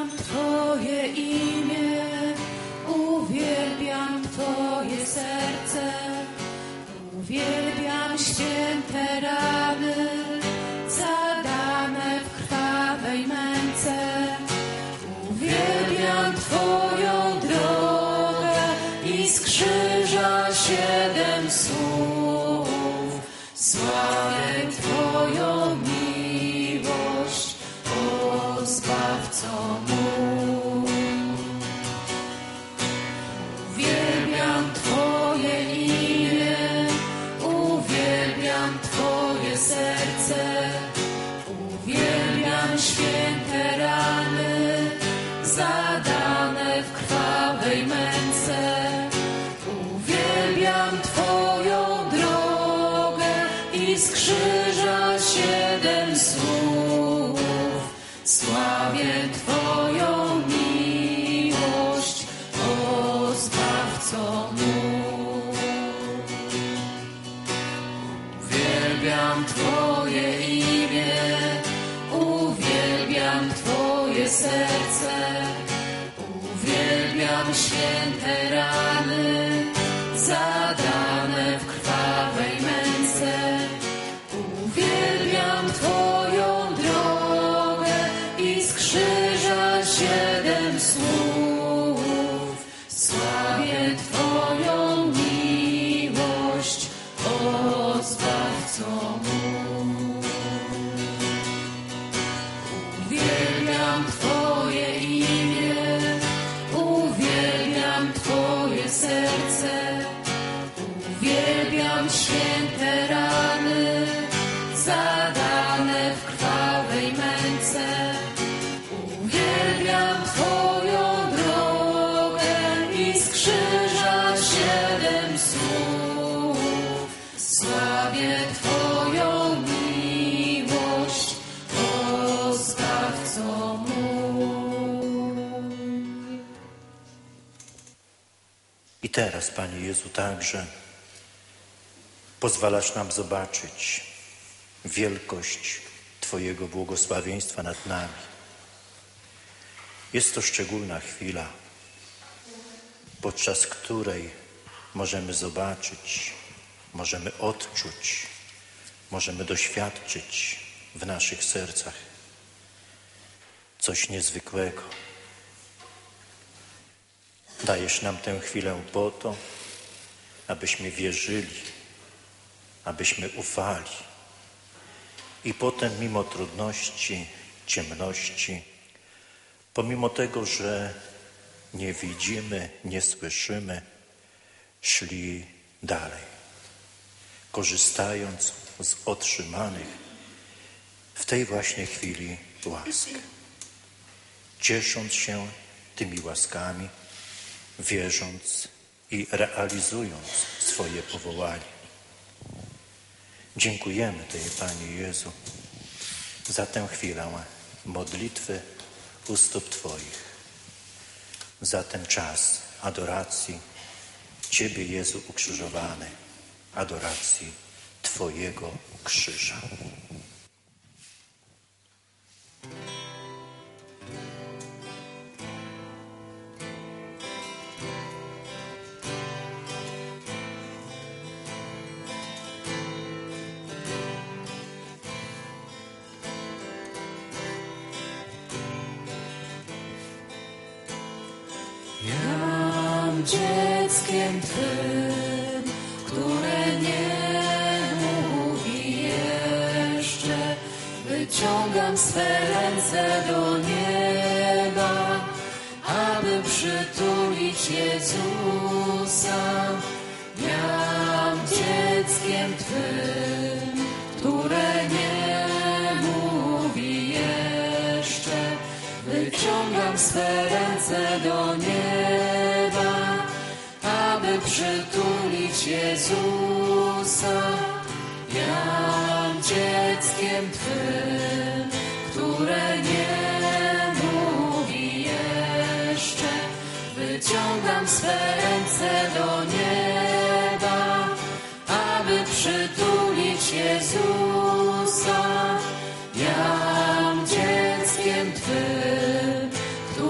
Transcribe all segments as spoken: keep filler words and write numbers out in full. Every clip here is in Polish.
Uwielbiam Twoje imię, uwielbiam Twoje serce, uwielbiam święte rany zadane w krwawej męce. Uwielbiam Twoją drogę i z krzyża siedem słów. Sławię Twoją miłość, o Zbawco mój. Uwielbiam Twoje imię, uwielbiam Twoje serce, uwielbiam święte rany zadane w krwawej męce. Uwielbiam Twoją drogę i z krzyża siedem słów. Sławię Twoją miłość, o Zbawco mój. Uwielbiam Twoje imię, uwielbiam Twoje serce, uwielbiam święte rany zadane w krwawej męce. Uwielbiam Twoją drogę i z krzyża siedem słów. Sławię Twoją miłość, o Zbawco mój. Uwielbiam Twoje imię, uwielbiam Twoje serce, uwielbiam święte rany zadane w krwawej męce. Uwielbiam Twoją drogę i z krzyża siedem słów. Sławię Twoją miłość, o Zbawco mój. I teraz, Panie Jezu, także pozwalasz nam zobaczyć wielkość Twojego błogosławieństwa nad nami. Jest to szczególna chwila, podczas której możemy zobaczyć, możemy odczuć, możemy doświadczyć w naszych sercach coś niezwykłego. Dajesz nam tę chwilę po to, abyśmy wierzyli, abyśmy ufali i potem mimo trudności, ciemności, pomimo tego, że nie widzimy, nie słyszymy, szli dalej, korzystając z otrzymanych w tej właśnie chwili łask, ciesząc się tymi łaskami, wierząc i realizując swoje powołanie. Dziękujemy Tobie, Panie Jezu, za tę chwilę modlitwy u stóp Twoich, za ten czas adoracji Ciebie, Jezu, ukrzyżowany, adoracji Twojego krzyża. Jam dzieckiem Twym, które nie mówi jeszcze. Wyciągam swe ręce do nieba, aby przytulić Jezusa. Jam dzieckiem Twym, które nie mówi jeszcze. Wyciągam swe ręce do nieba, aby przytulić Jezusa. Jam dzieckiem Twym, które nie mówi jeszcze. Wyciągam swe ręce do nieba, aby przytulić Jezusa. Jam dzieckiem Twym,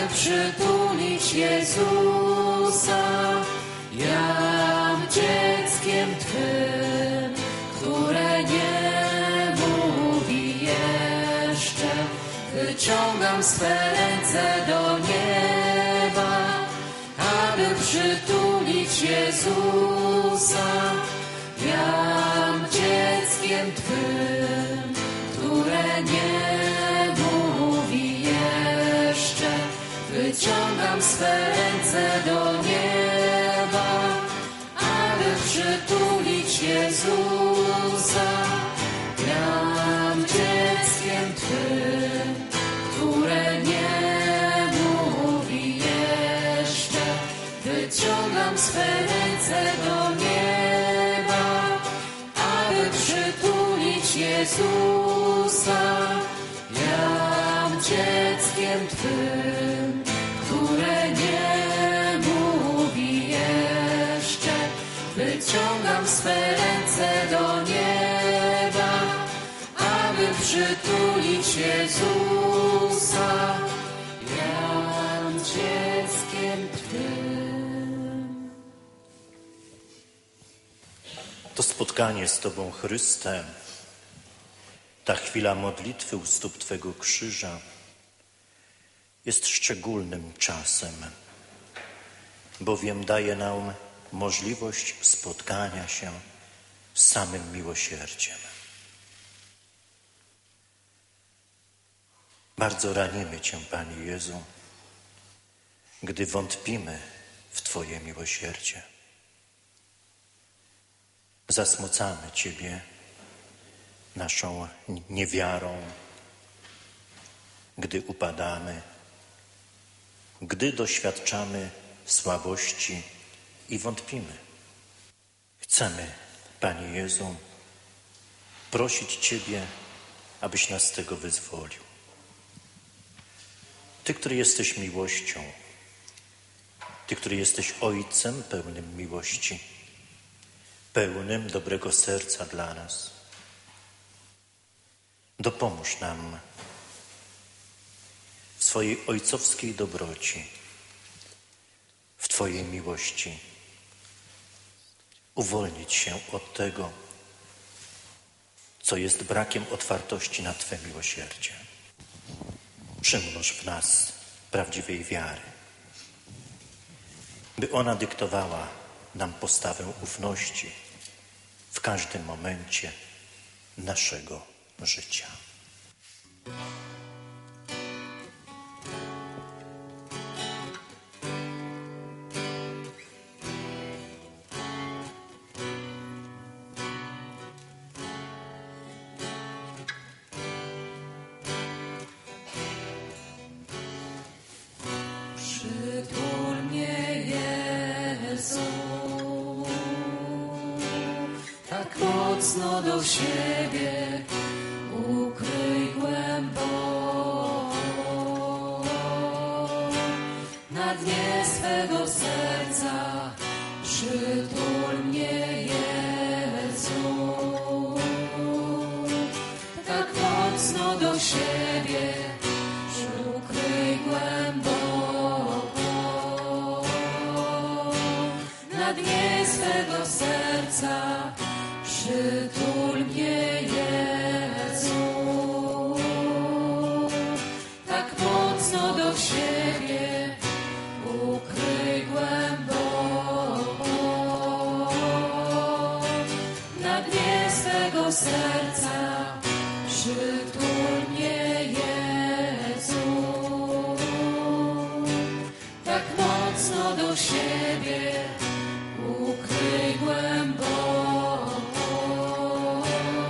aby przytulić Jezusa. Jam dzieckiem Twym, które nie mówi jeszcze. Wyciągam swe ręce do nieba, aby przytulić Jezusa. Jam dzieckiem Twym, które nie mówi jeszcze. Wyciągam swe ręce do nieba, aby przytulić Jezusa. Jam dzieckiem Twym, które nie mówi jeszcze. Wyciągam swe ręce do nieba, aby przytulić Jezusa. Jam dzieckiem Twym, które nie mówi jeszcze. Wyciągam swe ręce do nieba, aby przytulić Jezusa. Jam dzieckiem Twym. To spotkanie z Tobą, Chryste, ta chwila modlitwy u stóp Twego krzyża jest szczególnym czasem, bowiem daje nam możliwość spotkania się z samym miłosierdziem. Bardzo ranimy Cię, Panie Jezu, gdy wątpimy w Twoje miłosierdzie. Zasmucamy Ciebie naszą niewiarą, gdy upadamy, gdy doświadczamy słabości i wątpimy. Chcemy, Panie Jezu, prosić Ciebie, abyś nas z tego wyzwolił. Ty, który jesteś miłością, Ty, który jesteś Ojcem pełnym miłości, pełnym dobrego serca dla nas. Dopomóż nam w swojej ojcowskiej dobroci, w Twojej miłości, uwolnić się od tego, co jest brakiem otwartości na Twe miłosierdzie. Przymnóż w nas prawdziwej wiary, by ona dyktowała nam postawę ufności w każdym momencie naszego życia. Przytul mnie, Jezu, tak mocno do siebie, ukryj głęboko na dnie swego serca. Przytul mnie, Jezu, tak mocno do siebie, ukryj głęboko na dnie swego serca. Przytul mnie, Jezu, tak mocno do siebie, ukryj głęboko na dnie swego serca. Przytul mnie, Jezu, tak mocno do siebie, ukryj głęboko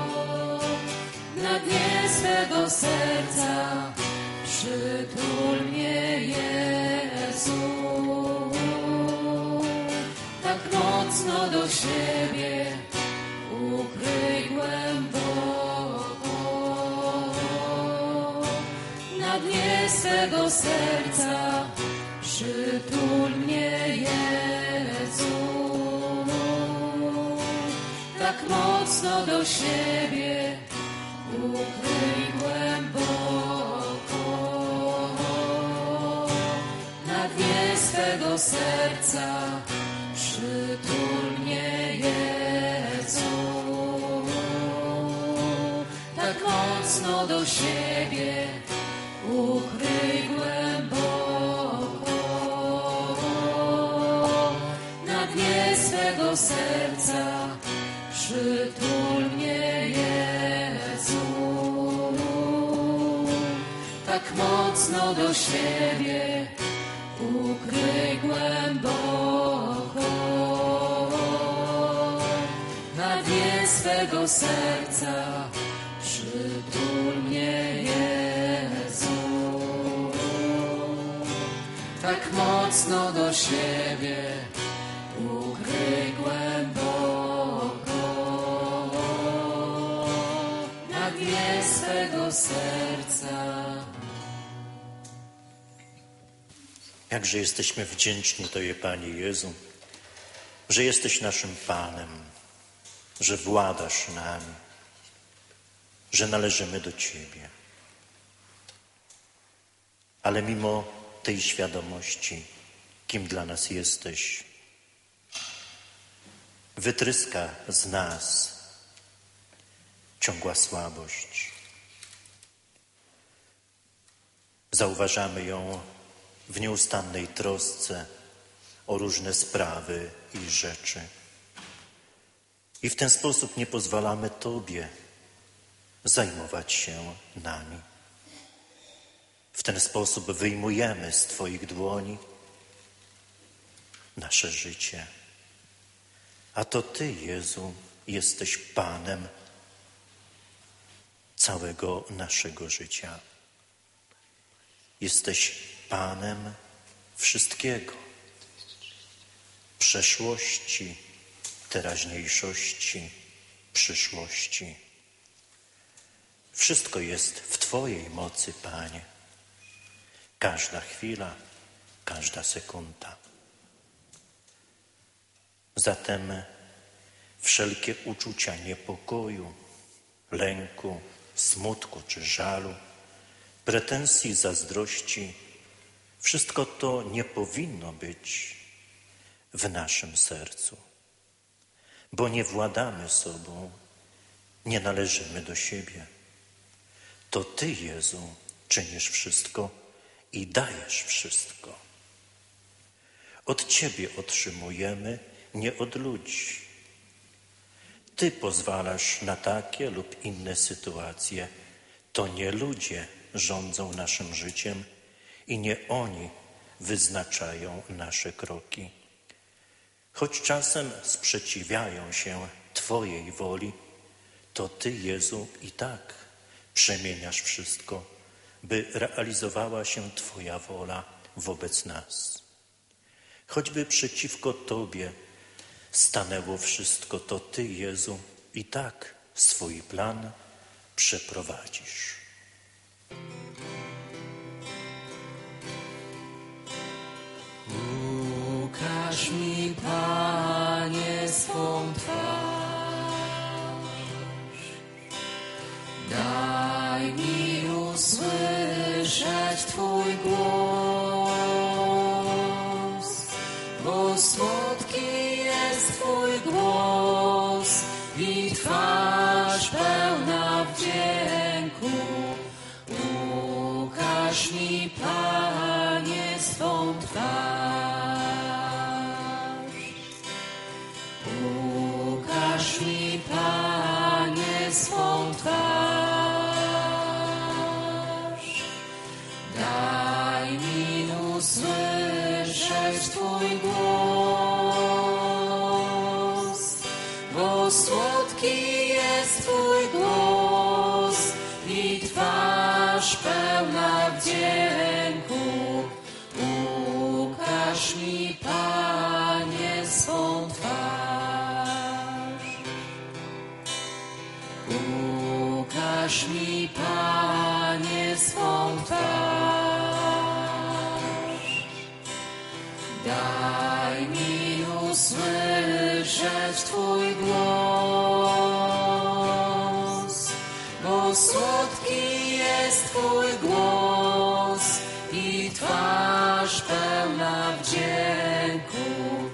na dnie swego serca. Przytul mnie, Jezu, tak mocno do siebie, ukryj głęboko na dnie swego serca. Przytul mnie, Jezu, tak mocno do siebie, ukryj głęboko swego serca, przytul mnie, Jezu. Tak mocno do siebie ukryj głęboko, na dnie swego serca przytul mnie, Jezu. Tak mocno do siebie ukryj głęboko, na dnie swego serca przytul mnie, Jezu. Tak mocno do siebie ukryj głęboko, na dnie swego serca. Jakże jesteśmy wdzięczni Tobie, Panie Jezu, że jesteś naszym Panem, że władasz nami, że należymy do Ciebie. Ale mimo tej świadomości, kim dla nas jesteś, wytryska z nas ciągła słabość. Zauważamy ją w nieustannej trosce o różne sprawy i rzeczy. I w ten sposób nie pozwalamy Tobie zajmować się nami. W ten sposób wyjmujemy z Twoich dłoni nasze życie. A to Ty, Jezu, jesteś Panem całego naszego życia. Jesteś Panem wszystkiego. Przeszłości, teraźniejszości, przyszłości. Wszystko jest w Twojej mocy, Panie. Każda chwila, każda sekunda. Zatem wszelkie uczucia niepokoju, lęku, smutku czy żalu, pretensji, zazdrości, wszystko to nie powinno być w naszym sercu, bo nie władamy sobą, nie należymy do siebie. To Ty, Jezu, czynisz wszystko i dajesz wszystko. Od Ciebie otrzymujemy, nie od ludzi. Ty pozwalasz na takie lub inne sytuacje. To nie ludzie rządzą naszym życiem i nie oni wyznaczają nasze kroki. Choć czasem sprzeciwiają się Twojej woli, to Ty, Jezu, i tak przemieniasz wszystko, by realizowała się Twoja wola wobec nas. Choćby przeciwko Tobie stanęło wszystko, to Ty, Jezu, i tak swój plan przeprowadzisz. Ukaż mi, Panie, swą twarz, daj mi usłyszeć Twój głos, bo słodki jest Twój głos i twarz pełna wdzięku. Ukaż mi, Panie, swą twarz. Ukaż mi, Panie, swą twarz. Daj mi usłyszeć Twój głos, bo słodki jest Twój głos i twarz pełna wdzięku. Ukaż mi, Panie, swą twarz. Ukaż mi, Panie, swą twarz. Daj mi usłyszeć Twój głos, bo słodki jest Twój głos i twarz twarz pełna wdzięku.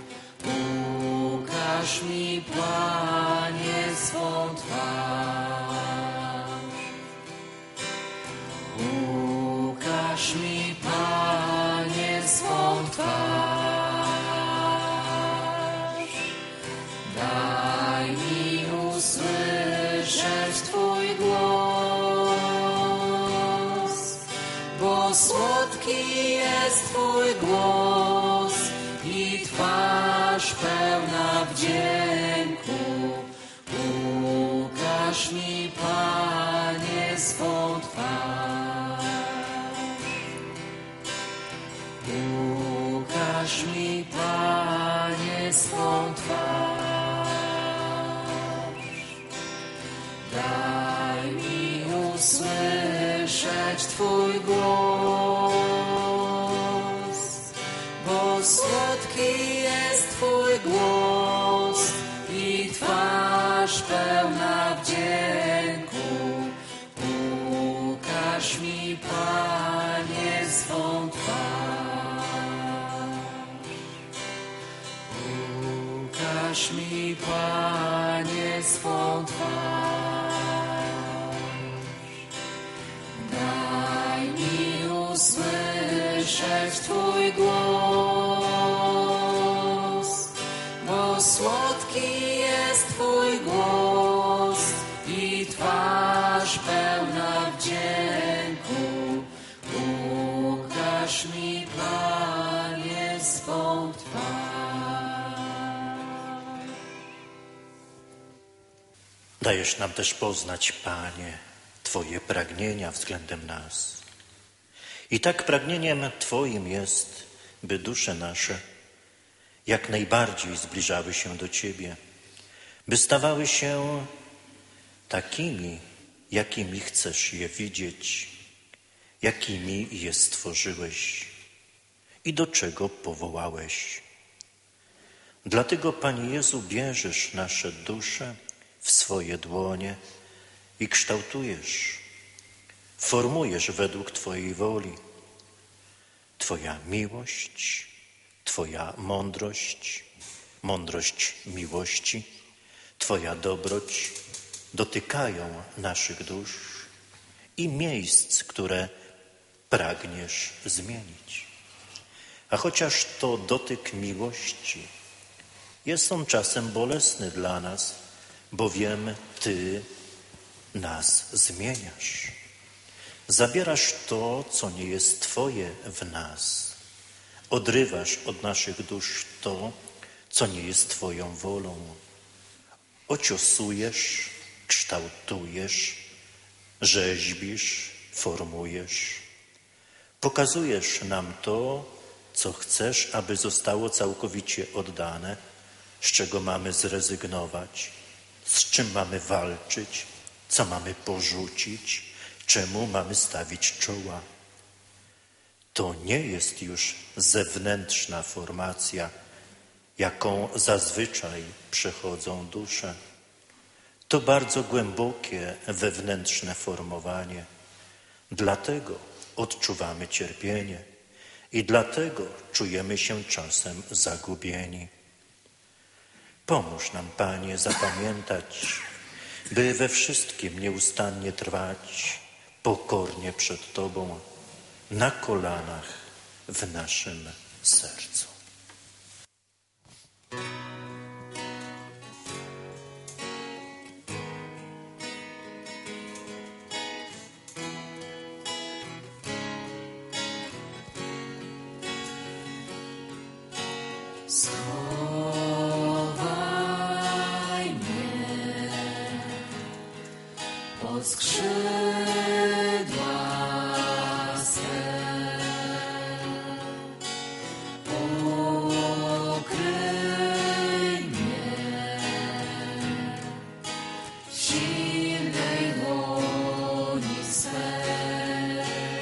Ukaż mi, Panie, swą twarz. Ukaż mi, Panie, swą twarz. Daj mi usłyszeć Twój głos, bo słodki jest Twój głos i twarz pełna wdzięku. Ukaż mi, Panie, swą twarz. Ukaż mi, Panie, swą twarz. Daj mi usłyszeć Twój głos, bo słodki jest Twój głos i twarz pełna wdzięku. Ukaż mi, Panie, swą twarz. Ukaż mi, Panie, swą twarz. Daj mi usłyszeć Twój głos, bo słodki jest Twój głos i twarz pełna wdzięku. Ukaż mi, Panie, swą twarz. Dajesz nam też poznać, Panie, Twoje pragnienia względem nas. I tak pragnieniem Twoim jest, by dusze nasze jak najbardziej zbliżały się do Ciebie, by stawały się takimi, jakimi chcesz je widzieć, jakimi je stworzyłeś i do czego powołałeś. Dlatego, Panie Jezu, bierzesz nasze dusze w swoje dłonie i kształtujesz, formujesz według Twojej woli. Twoja miłość, Twoja mądrość, mądrość miłości, Twoja dobroć dotykają naszych dusz i miejsc, które pragniesz zmienić. A chociaż to dotyk miłości jest on czasem bolesny dla nas, bowiem Ty nas zmieniasz. Zabierasz to, co nie jest Twoje w nas. Odrywasz od naszych dusz to, co nie jest Twoją wolą. Ociosujesz, kształtujesz, rzeźbisz, formujesz. Pokazujesz nam to, co chcesz, aby zostało całkowicie oddane, z czego mamy zrezygnować, z czym mamy walczyć, co mamy porzucić, czemu mamy stawić czoła. To nie jest już zewnętrzna formacja, jaką zazwyczaj przechodzą dusze. To bardzo głębokie wewnętrzne formowanie. Dlatego odczuwamy cierpienie i dlatego czujemy się czasem zagubieni. Pomóż nam, Panie, zapamiętać, by we wszystkim nieustannie trwać pokornie przed Tobą, na kolanach w naszym sercu. Schowaj mnie pod skrzydła swe, ukryj mnie w silnej dłoni swej.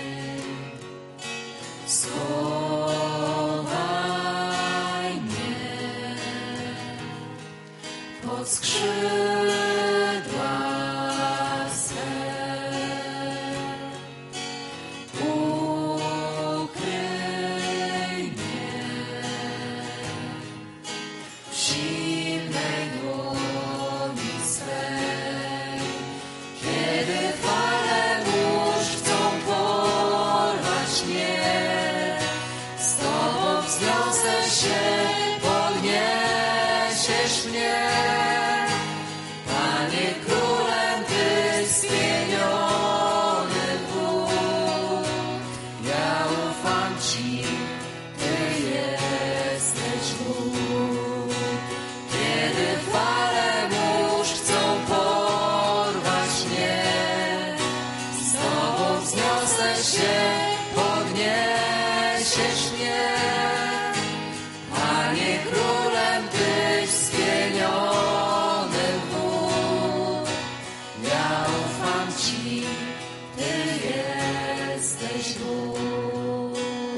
Schowaj mnie pod skrzydła swe, ukryj wzniosę się, podniesiesz mnie. Panie, królem Ty spieniony Bóg. Ja ufam Ci, Ty jesteś Bóg. Kiedy fale mórz chcą porwać mnie, z Tobą wzniosę się, podniesiesz mnie. Panie, królem Tyś spieniony Bóg. Ja ufam Ci, Ty jesteś Bóg.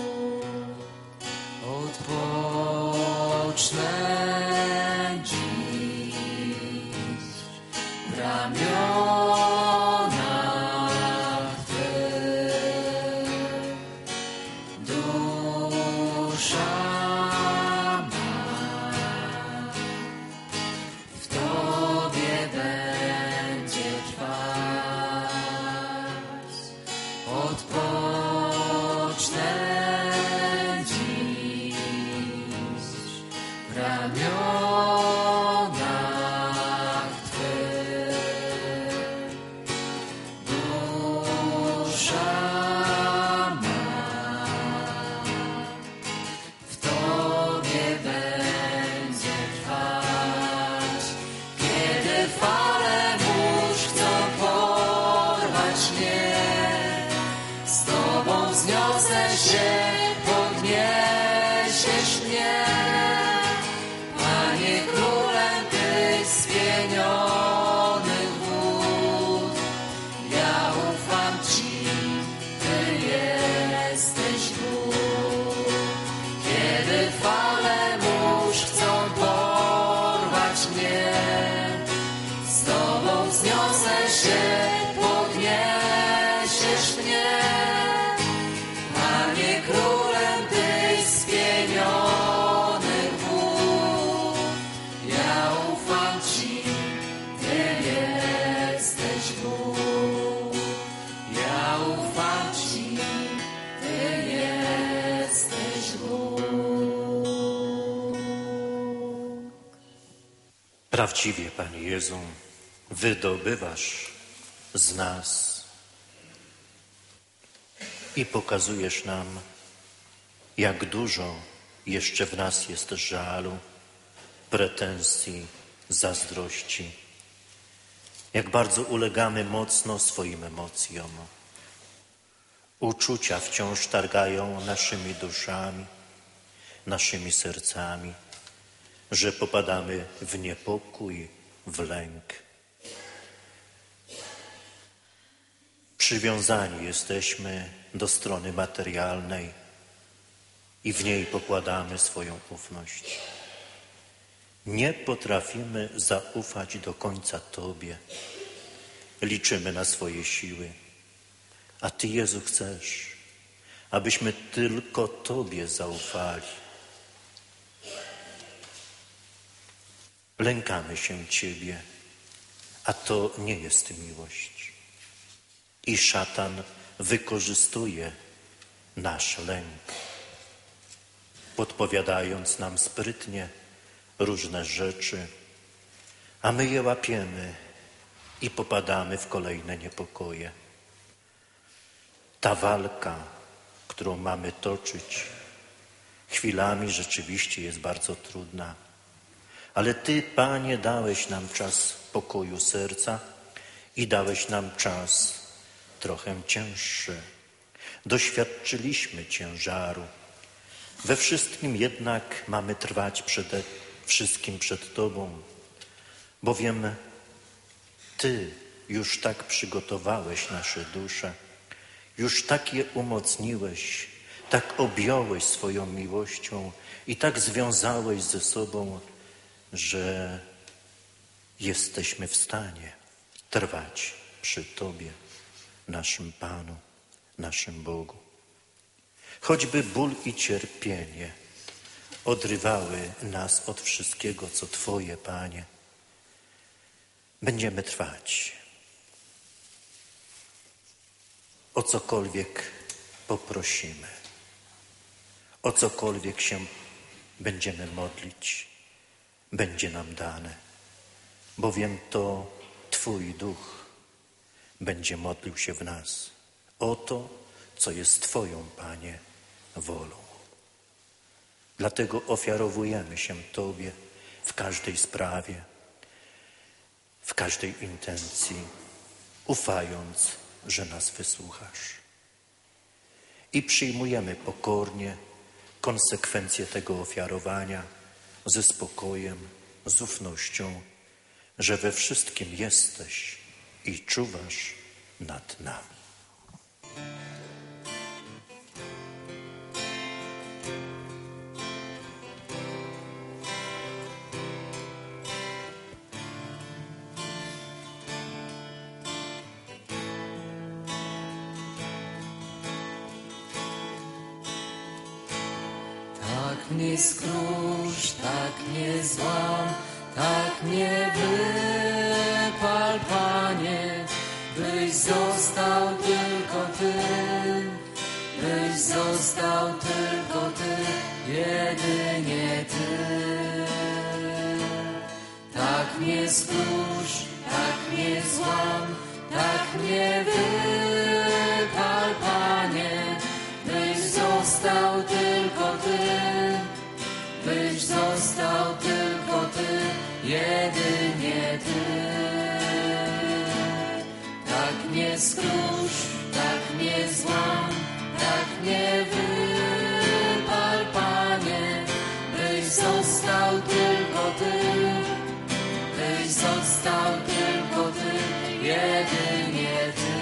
Odpocznę dziś w ramionach Twych. Dusza ma w Tobie będzie trwać. Odpocznę dziś w ramionach Twych. Dusza ma w Tobie będzie trwać. Kiedy fale mórz chcą porwać mnie, z Tobą wzniosę się, podniesiesz mnie. Panie, królem Tyś spieniony Bóg. Ja ufam Ci, Ty jesteś Bóg. Kiedy fale mórz chcą porwać mnie, z Tobą wzniosę się, podniesiesz mnie. Panie, królem Tyś spieniony Bóg. Ja ufam Ci, Ty jesteś Bóg. Ja ufam Ci, Ty jesteś Bóg. Prawdziwie, Panie Jezu, wydobywasz z nas i pokazujesz nam, jak dużo jeszcze w nas jest żalu, pretensji, zazdrości, jak bardzo ulegamy mocno swoim emocjom. Uczucia wciąż targają naszymi duszami, naszymi sercami, że popadamy w niepokój, w lęk. Przywiązani jesteśmy do strony materialnej i w niej pokładamy swoją ufność. Nie potrafimy zaufać do końca Tobie. Liczymy na swoje siły, a Ty, Jezu, chcesz, abyśmy tylko Tobie zaufali. Lękamy się Ciebie, a to nie jest miłość. I szatan wykorzystuje nasz lęk, podpowiadając nam sprytnie różne rzeczy, a my je łapiemy i popadamy w kolejne niepokoje. Ta walka, którą mamy toczyć, chwilami rzeczywiście jest bardzo trudna, ale Ty, Panie, dałeś nam czas pokoju serca i dałeś nam czas trochę cięższy. Doświadczyliśmy ciężaru. We wszystkim jednak mamy trwać przede wszystkim przed Tobą, bowiem Ty już tak przygotowałeś nasze dusze, już tak je umocniłeś, tak objąłeś swoją miłością i tak związałeś ze sobą, że jesteśmy w stanie trwać przy Tobie, naszym Panu, naszym Bogu. Choćby ból i cierpienie odrywały nas od wszystkiego, co Twoje, Panie, będziemy trwać. O cokolwiek poprosimy, o cokolwiek się będziemy modlić, będzie nam dane, bowiem to Twój Duch będzie modlił się w nas o to, co jest Twoją, Panie, wolą. Dlatego ofiarowujemy się Tobie w każdej sprawie, w każdej intencji, ufając, że nas wysłuchasz. I przyjmujemy pokornie konsekwencje tego ofiarowania ze spokojem, z ufnością, że we wszystkim jesteś i czuwasz nad nami. Tak mnie skrusz, tak mnie złam, tak mnie wypal, Panie, byś został tylko Ty, byś został tylko Ty, jedynie Ty. Tak mnie skrusz, tak mnie złam, tak mnie wypal, Panie, byś został tylko Ty, byś został tylko Ty, jedynie Ty. Tak mnie skrusz, tak mnie złam, tak mnie wypal, Panie, byś został tylko Ty, byś został tylko Ty, jedynie Ty.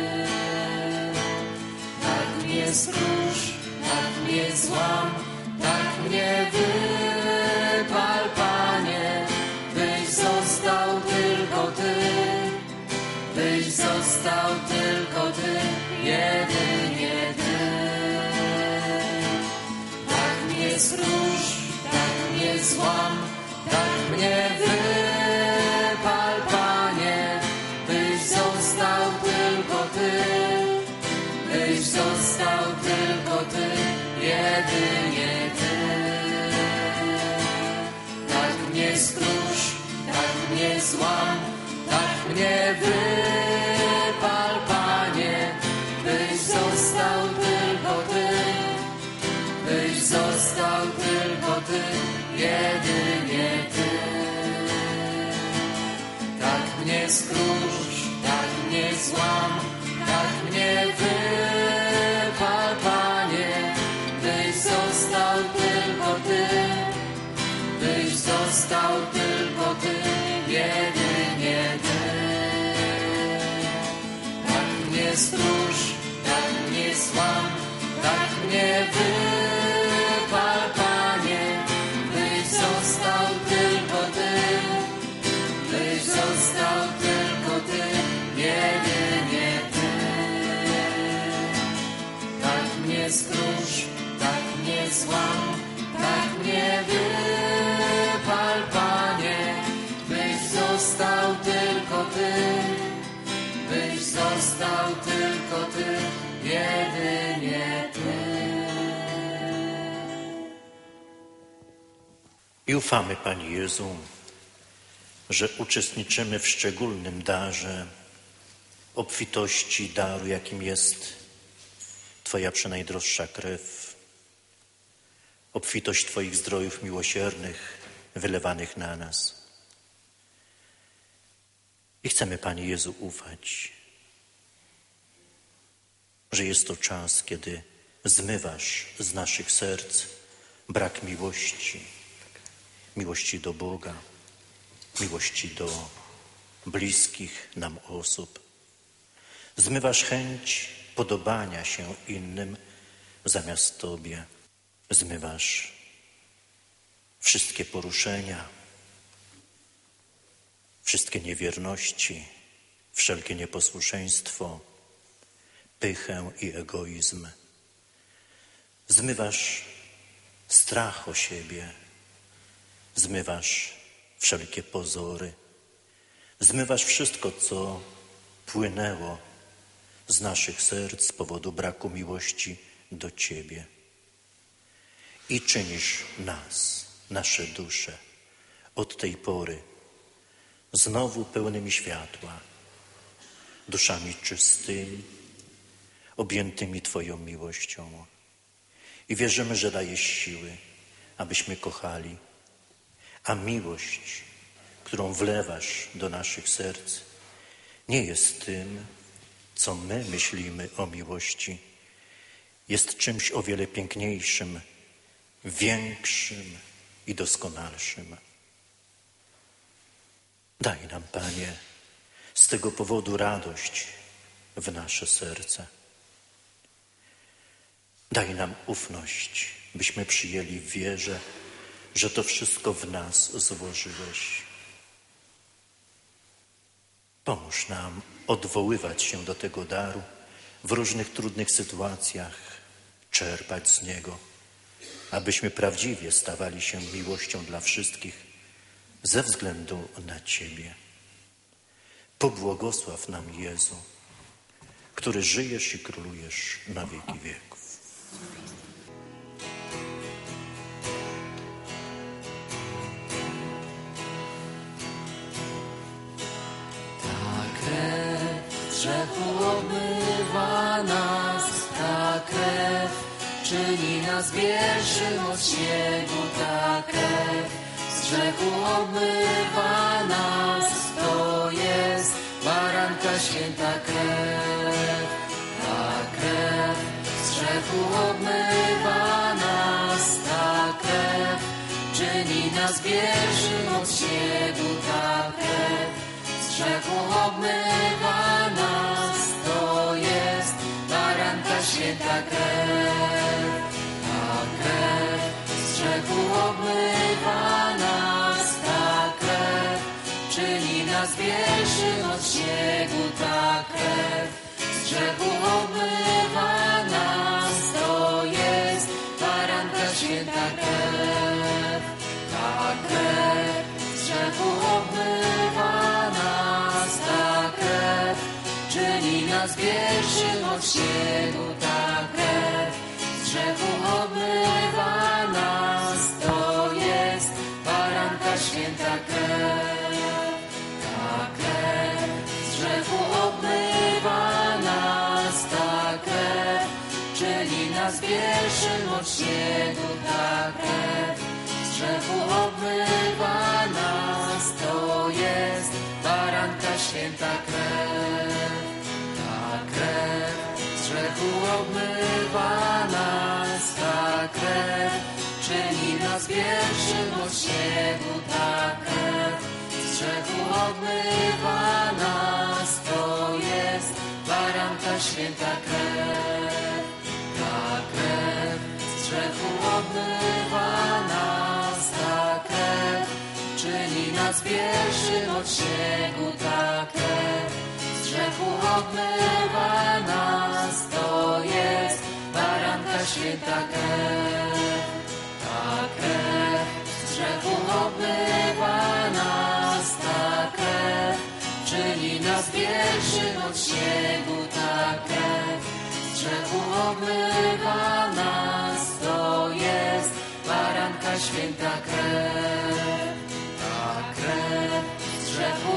Tak mnie skrusz, tak mnie złam, tak mnie wypal, Panie, byś został tylko Ty, byś został tylko Ty, jedynie Ty. Tak mnie skrusz, tak mnie złam, tak mnie wypal, Panie, byś został tylko Ty, byś został tylko Ty, jedynie Ty. Tak mnie skrusz, tak mnie złam, tak mnie wypal, Panie, byś został tylko Ty, byś został tylko Ty, jedynie Ty. Tak mnie skrusz, tak mnie złam, tak mnie wypal, Panie, byś został tylko Ty, byś został tylko Ty, jedynie Ty. Tak mnie skrusz, tak mnie złam, tak mnie wypal, Panie, byś został tylko Ty, byś został tylko Ty, jedynie Ty. Tak mnie skrusz, tak mnie złam, tak mnie wypal, Panie, byś został tylko Ty, byś został tylko Ty, jedynie Ty. I ufamy, Panie Jezu, że uczestniczymy w szczególnym darze, obfitości daru, jakim jest Twoja przenajdroższa krew, obfitość Twoich zdrojów miłosiernych wylewanych na nas. I chcemy, Panie Jezu, ufać, że jest to czas, kiedy zmywasz z naszych serc brak miłości, miłości do Boga, miłości do bliskich nam osób. Zmywasz chęć podobania się innym zamiast Tobie. Zmywasz wszystkie poruszenia, wszystkie niewierności, wszelkie nieposłuszeństwo, pychę i egoizm. Zmywasz strach o siebie, zmywasz wszelkie pozory, zmywasz wszystko, co płynęło z naszych serc z powodu braku miłości do Ciebie. i czynisz nas, nasze dusze, od tej pory znowu pełnymi światła, duszami czystymi, objętymi Twoją miłością. I wierzymy, że dajesz siły, abyśmy kochali, a miłość, którą wlewasz do naszych serc, nie jest tym, co my myślimy o miłości. Jest czymś o wiele piękniejszym, większym i doskonalszym. Daj nam, Panie, z tego powodu radość w nasze serce. Daj nam ufność, byśmy przyjęli w wierze, że to wszystko w nas złożyłeś. Pomóż nam odwoływać się do tego daru w różnych trudnych sytuacjach, czerpać z niego, abyśmy prawdziwie stawali się miłością dla wszystkich ze względu na Ciebie. Pobłogosław nam, Jezu, który żyjesz i królujesz na wieki wieków. Grzechu obmywa nas, ta krew czyni nas pierwszym od śniegu, ta krew z grzechu obmywa nas, to jest baranka święta krew, ta krew z grzechu obmywa nas, ta krew czyni nas pierwszym od śniegu, ta krew z grzechu obmywa nas, to jest baranka święta krew. Ta krew z grzechu obmywa nas, ta krew czyni nas pierwszym od śniegu, ta krew z grzechu obmywa nas, to jest baranka święta krew. Ta krew z grzechu obmywa nas, ta krew czyni nas pierwszym od śniegu, ta krew z grzechu obmywa nas, to jest baranka święta krew. Ta krew z grzechu obmywa nas, ta krew czyni nas pierwszym od śniegu, ta krew z grzechu obmywa nas, to jest baranka święta krew. Ta krew z grzechu obmywa nas, ta krew czyni nas pierwszym od śniegu, ta krew z grzechu obmywa nas, to jest baranka święta krew. Ta krew z grzechu obmywa nas, ta krew czyni nas pierwszym od śniegu, ta krew z grzechu obmywa nas, to jest baranka święta krew. Ta krew z grzechu obmywa nas, ta krew czyni nas pierwszym od śniegu, ta krew z grzechu obmywa nas, to jest baranka święta krew. Ta krew z grzechu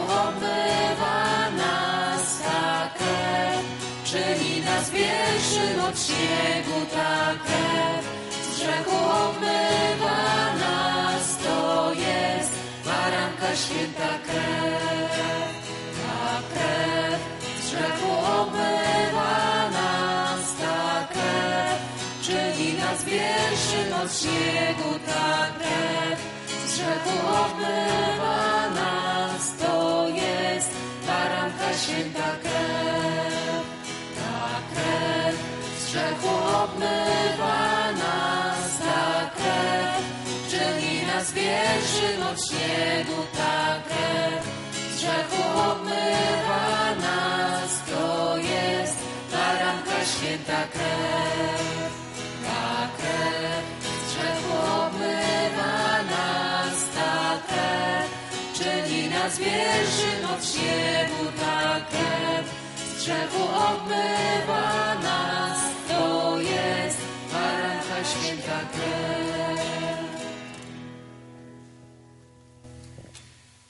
obmywa nas, ta krew czyni nas pierwszym od śniegu, ta krew z grzechu obmywa nas, to jest baranka święta krew. Ta krew z grzechu obmywa nas, ta krew czyni nas pierwszym od śniegu, ta krew z grzechu obmywa nas, to jest baranka święta krew. Ta krew z grzechu obmywa nas, ta krew czyni nas pierwszym od śniegu, ta krew z grzechu obmywa nas, to jest baranka święta krew. Ta krew z grzechu obmywa nas, ta krew czyni nas pierwszym od śniegu, ta krew z grzechu obmywa nas, to jest baranka święta krew.